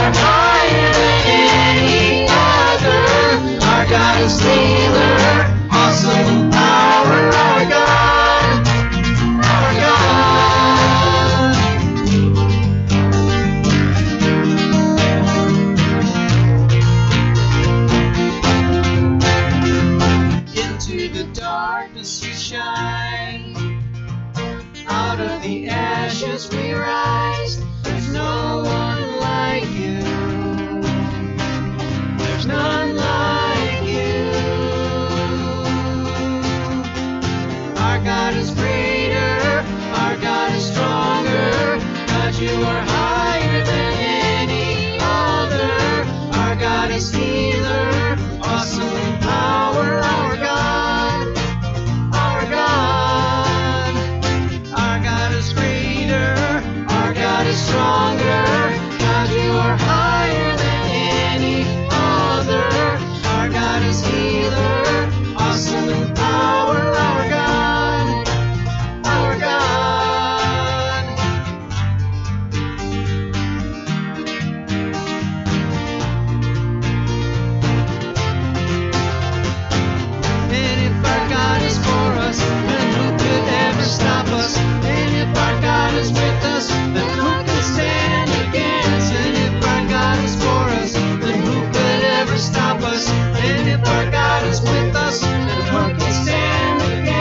are higher than any other. Our God is healer, awesome in power. Our God, our God. Into the darkness you shine. Out of the ashes we rise. There's no one like you. There's none like you. Our God is greater. Our God is stronger. God, you are higher than any other. Our God is healer. Awesome in power. Our God. Our God. Our God is greater, our God is stronger. God, you are higher than any other. Our God is healer, awesome in power. Our God, our God. And if our God is for us, then who could ever stop us? And if our God is with us, then who can stand against? And if our God is for us, then who could ever stop us? And if our God is with us, then who can stand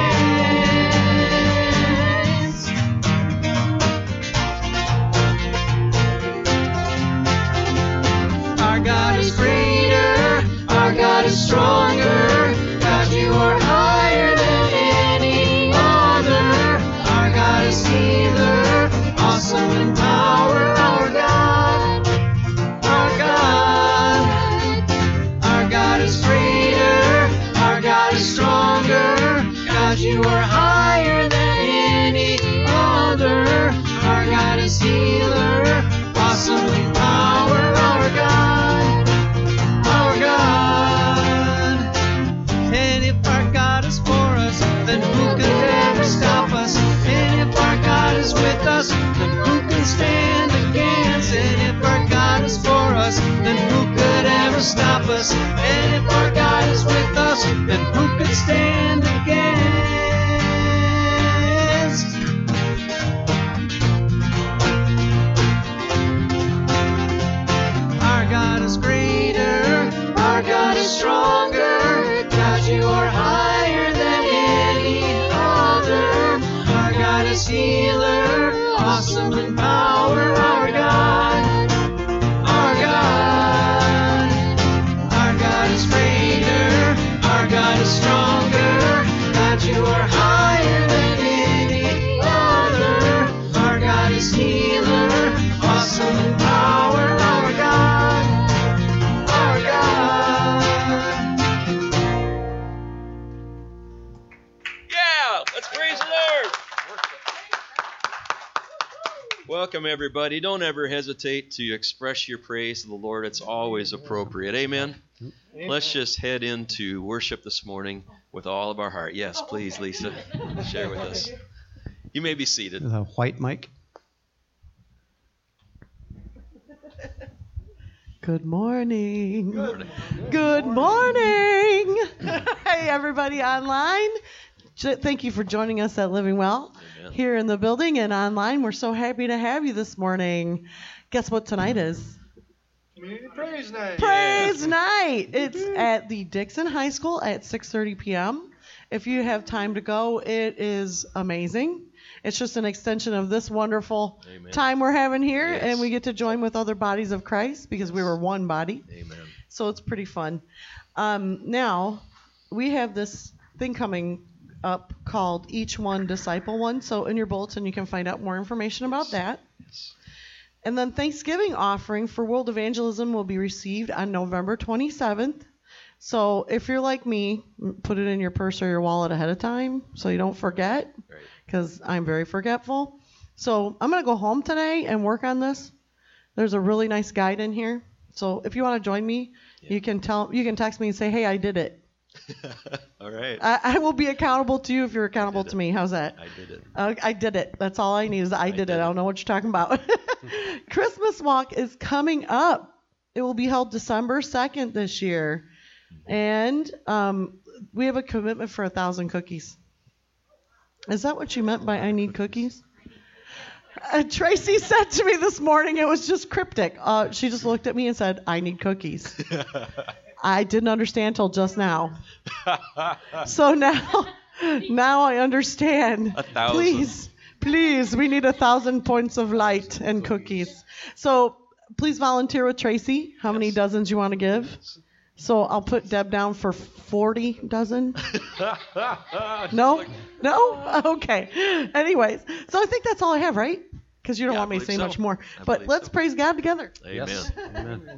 against? Our God is greater, our God is stronger. God, you are higher than any other. Our God is healer, awesome in power. Our God, our God. Our God is greater, our God is stronger. God, you are higher than any other. Our God is healer, awesome in power. Our God, our God. And if our God is for us, then who could ever stop us? And if our God is with us, then who can stand against? And if our God is for us, then who could ever stop us? And if our God is with us, then who could stand against? Our God is greater, our God is stronger. God, you are higher than any other. Our God is healer, awesome in power. Our God, our God. Our God is greater, our God is stronger. God, you are higher than any other. Our God is healer, awesome in power. Our God, our God. Yeah, let's praise the Lord. Welcome, everybody. Don't ever hesitate to express your praise to the Lord. It's always appropriate. Amen. Let's just head into worship this morning with all of our heart. Yes, please, Lisa, share with us. You may be seated. The white mic. Good morning. Good morning. Good morning. Hey, everybody online. Thank you for joining us at Living Well. Amen. Here in the building and online. We're so happy to have you this morning. Guess what tonight is? Community Praise Night. Praise Night. It's at the Dixon High School at 6:30 p.m. If you have time to go, it is amazing. It's just an extension of this wonderful Amen. time we're having here, Yes. and we get to join with other bodies of Christ because we were one body. Amen. So it's pretty fun. Now, we have this thing coming up called Each One Disciple One. So in your bulletin, you can find out more information about that. Yes. And then Thanksgiving offering for World Evangelism will be received on November 27th. So if you're like me, put it in your purse or your wallet ahead of time so you don't forget, Right. because I'm very forgetful. So I'm going to go home today and work on this. There's a really nice guide in here. So if you want to join me, you can text me and say, hey, I did it. All right. I will be accountable to you if you're accountable to me. How's that? I did it. I did it. That's all I need is I did it. I don't know what you're talking about. Christmas Walk is coming up. It will be held December 2nd this year. And we have a commitment for 1,000 cookies. Is that what you meant by I need cookies? Tracy said to me this morning, it was just cryptic. She just looked at me and said, I need cookies. I didn't understand till just now. So now I understand. 1,000. Please, we need 1,000 points of light and cookies. So please volunteer with Tracy. How many dozens you want to give? So I'll put Deb down for 40 dozen. No? No? Okay. Anyways, so I think that's all I have, right? Because you don't want me to say much more. But let's praise God together. Amen. Yes. Amen.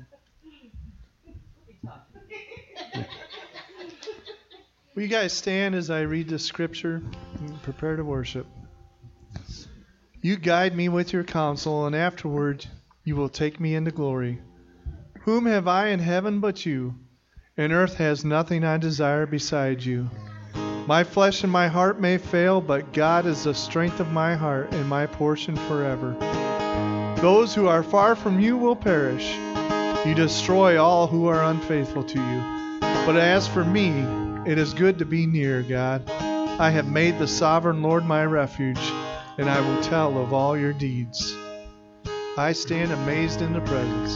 Will you guys stand as I read the scripture and prepare to worship? You guide me with your counsel, and afterward you will take me into glory. Whom have I in heaven but you? And earth has nothing I desire beside you. My flesh and my heart may fail, but God is the strength of my heart and my portion forever. Those who are far from you will perish. You destroy all who are unfaithful to you. But as for me, it is good to be near, God. I have made the sovereign Lord my refuge, and I will tell of all your deeds. I stand amazed in the presence.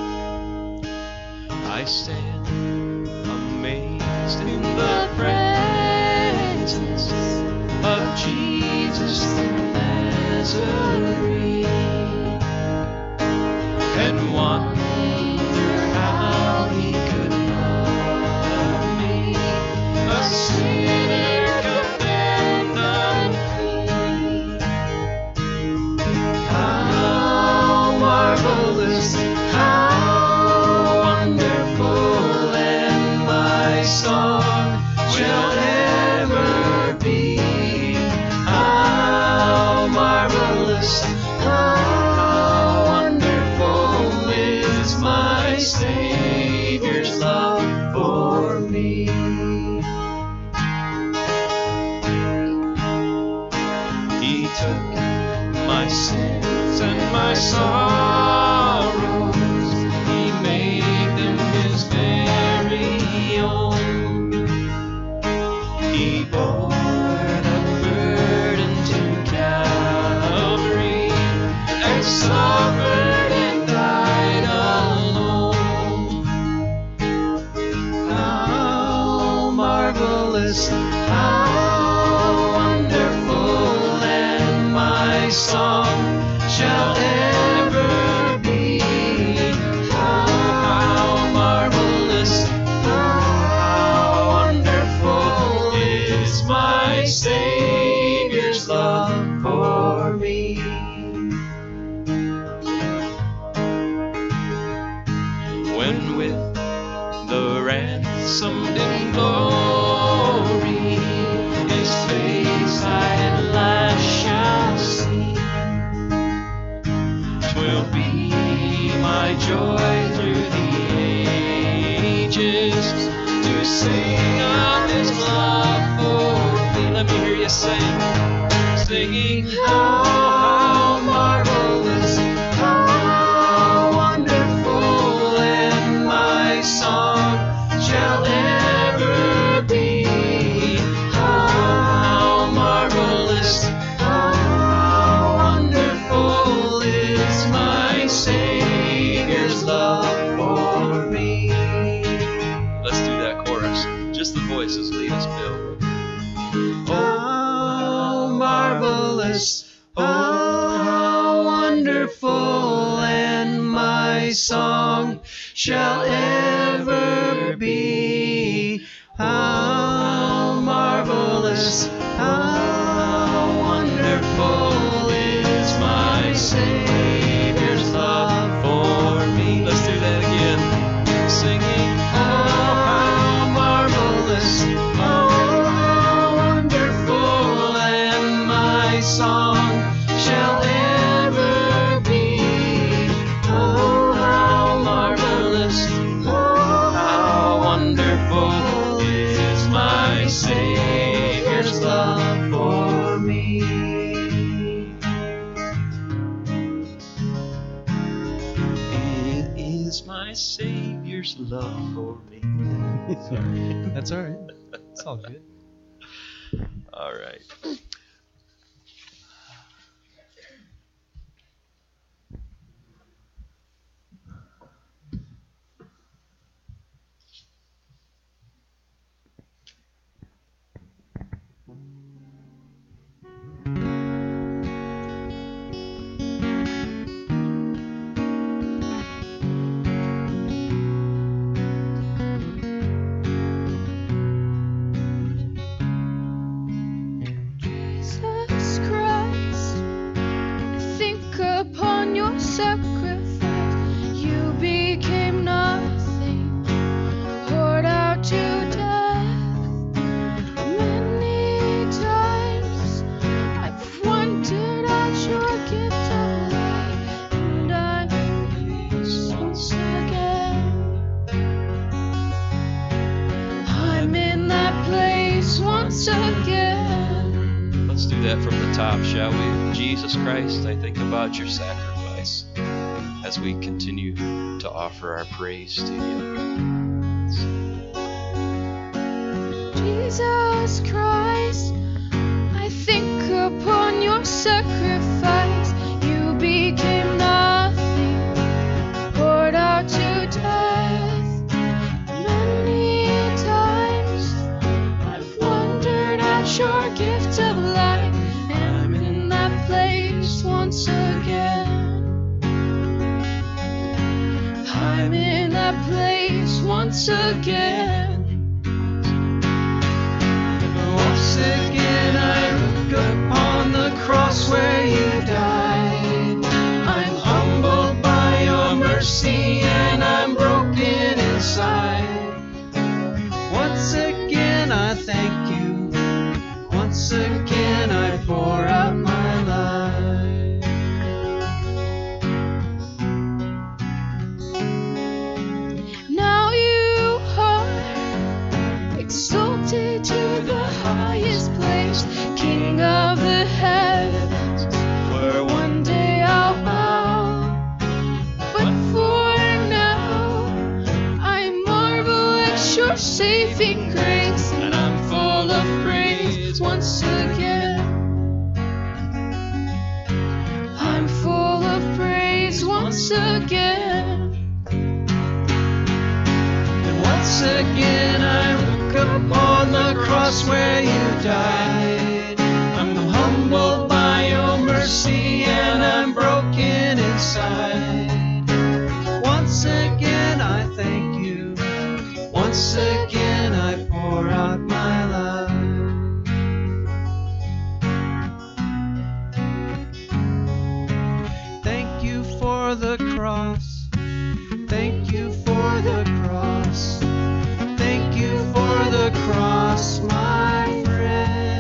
I stand amazed in the presence of Jesus the Nazarene, and wonder how he could love me, a sinner condemned unclean. How marvelous, how wonderful, and my song shall ever be. How marvelous, how wonderful is my Savior's love for me. He took my sins and my sorrows, he made them his very own. He bore the burden to Calvary and suffered and died alone. How marvelous, how wonderful, and my song shall ever be. How marvelous, how wonderful is my Savior's love for me. When with the ransomed in glory his face I at last shall see, 'twill be my joy through the ages to sing of his love for me. Let me hear you sing, singing, how marvelous, how wonderful, and my song shall ever be. How marvelous, how wonderful is my Savior's love for me. Let's do that chorus. Just the voices lead us, Bill. Oh, how marvelous, oh, how wonderful, and my song shall ever be. How marvelous, how wonderful is my Savior's love for me. Let's do that again. Singing, oh, how marvelous, oh, how wonderful, and my song shall ever be. Oh, how marvelous, oh, how wonderful is my Savior's love is my Savior's love for me. That's all right. It's all good. All right. Jesus Christ, I think upon your sacrifice. You became nothing, poured out to death. Many times I've wondered at your gift of life, and I'm amazed once again. I'm in that place once again. Let's do that from the top, shall we? Jesus Christ, I think about your sacrifice as we continue to offer our praise to you. Jesus Christ, I think upon your sacrifice. You became nothing, poured out to death. Many times I've wondered at your gift of life. I'm in that place once again. I'm in that place once again. Once again I look upon the cross where you died. I'm humbled by your mercy and I'm broken inside. Once again I thank you. Once again I pour out my life. Now you are exalted to the highest place, King of the heavens, where one day I'll bow. But for now, I marvel at your saving grace, and I'm full of praise once again. I'm full of praise once again. And once again I look upon the cross where you died. I'm humbled by your mercy and I'm broken inside. Once again I thank you. Once again I pour out my life. Thank you for the cross. Thank you for the cross. Thank you for the cross, my friend.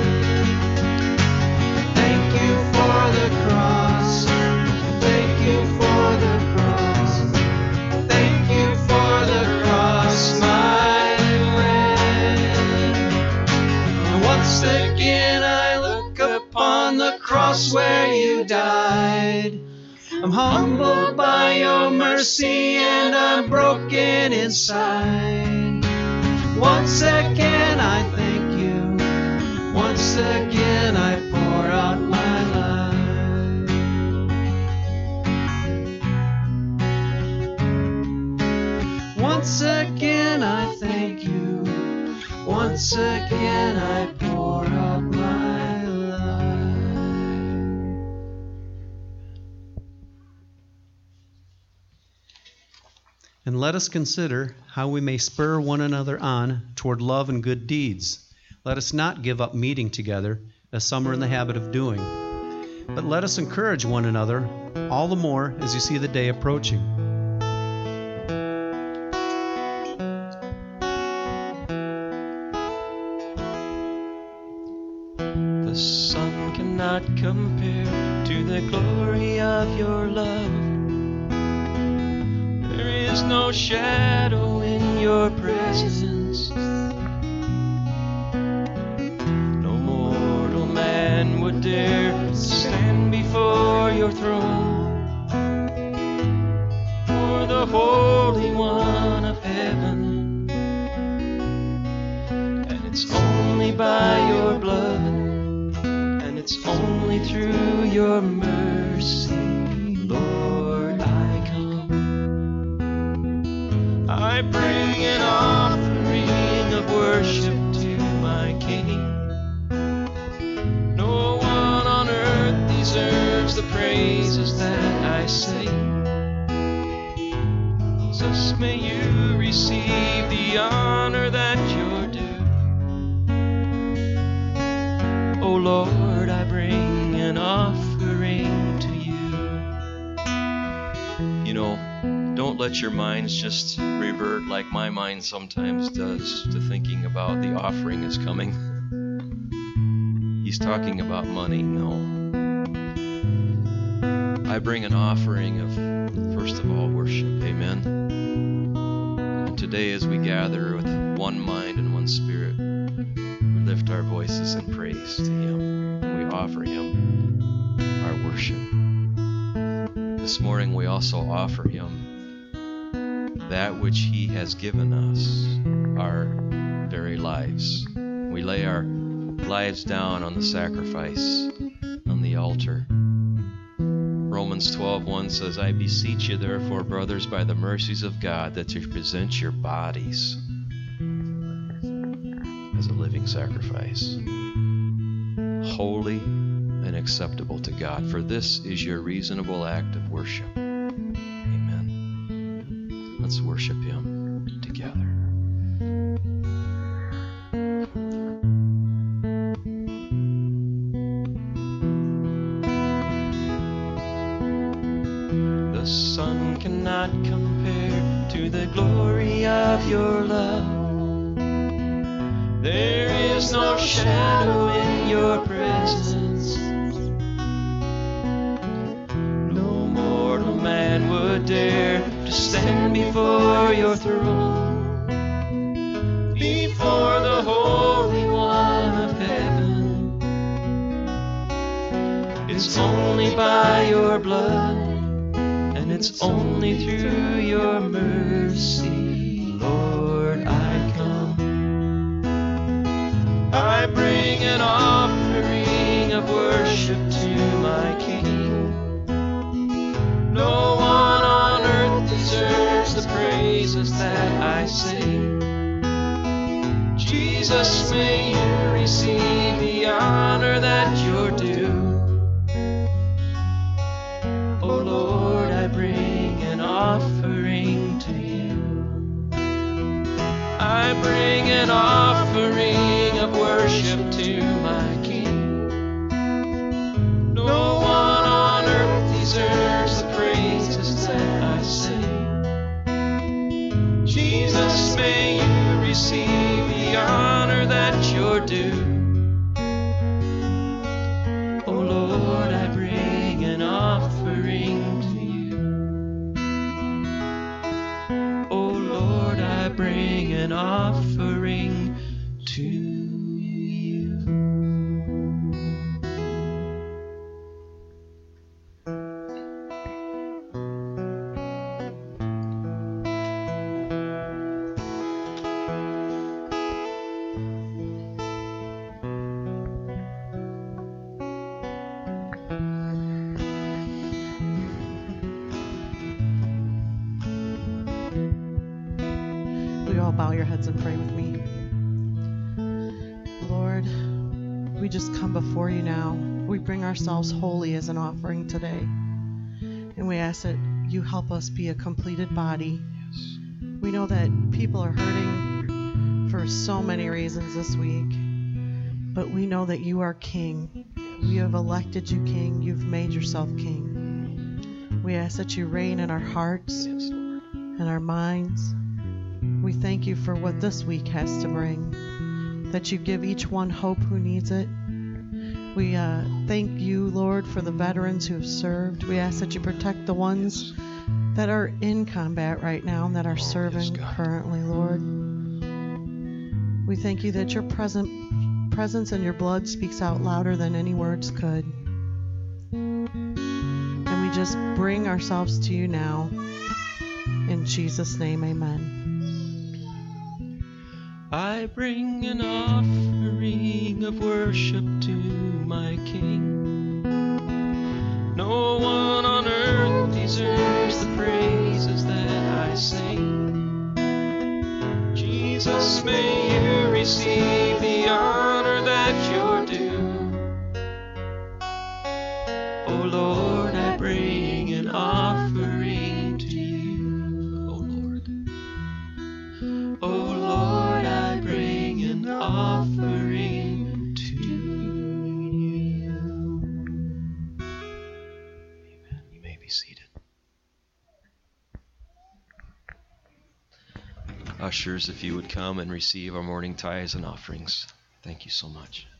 Thank you for the cross. Thank you for the cross. Thank you for the cross, my friend. And once again I look upon the cross where you died. I'm humbled by your mercy and I'm broken inside. Once again I thank you. Once again I pour out my life. Once again I thank you. Once again I pour out my life. And let us consider how we may spur one another on toward love and good deeds. Let us not give up meeting together, as some are in the habit of doing, but let us encourage one another, all the more as you see the day approaching. The sun cannot compare to the glory of your love. There is no shadow in your presence. No mortal man would dare stand before your throne. For before the Holy One of heaven. And it's only by your blood, and it's only through your mercy, Lord, I come. I bring an offering of worship to my King. No one on earth deserves the praises that I sing. Jesus, may you receive the honor that you're due. Oh Lord, I bring an offering to you. You know, don't let your minds just revert like my mind sometimes does to thinking about the offering is coming. He's talking about money. No. I bring an offering of, first of all, worship. Amen. And today as we gather with one mind and one spirit, we lift our voices in praise to Him, and we offer Him our worship. This morning we also offer Him that which He has given us, our very lives. We lay our lives down on the sacrifice, on the altar. Romans 12:1 says, I beseech you therefore, brothers, by the mercies of God, that you present your bodies as a living sacrifice, holy and acceptable to God, for this is your reasonable act of worship. Amen. Let's worship Him together. The sun cannot compare to the glory of your love. There is no shadow in your presence. No mortal man would dare to stand before your throne, before the Holy One of heaven. It's only by your blood, and it's only through your mercy, Lord, I come. I bring an offering of worship to my King. No one on earth deserves the praises that I sing. Jesus, may you receive the honor that you're due. Oh Lord, I bring an offering to you. I bring an offering of worship to my King. No one on earth deserves the praises that I sing. Jesus, may you receive the honor that you're due. Oh Lord, I bring an offering to you. Oh Lord, I bring an offering to you. Will you all bow your heads and pray with me? Lord, we just come before you now. We bring ourselves wholly as an offering today. And we ask that you help us be a completed body. We know that people are hurting for so many reasons this week. But we know that you are King. We have elected you King. You've made yourself King. We ask that you reign in our hearts and our minds. We thank you for what this week has to bring, that you give each one hope who needs it. We thank you, Lord, for the veterans who have served. We ask that you protect the ones that are in combat right now and that are serving currently, Lord. We thank you that your presence and your blood speaks out louder than any words could. And we just bring ourselves to you now. In Jesus' name, amen. I bring an offering of worship to my King. No one on earth deserves the praises that I sing. Jesus, may you receive the honor that you're due. Oh Lord, I bring an offering to you. Oh Lord. Oh Lord, I bring an offering to you. Amen. You may be seated. Ushers, if you would come and receive our morning tithes and offerings. Thank you so much.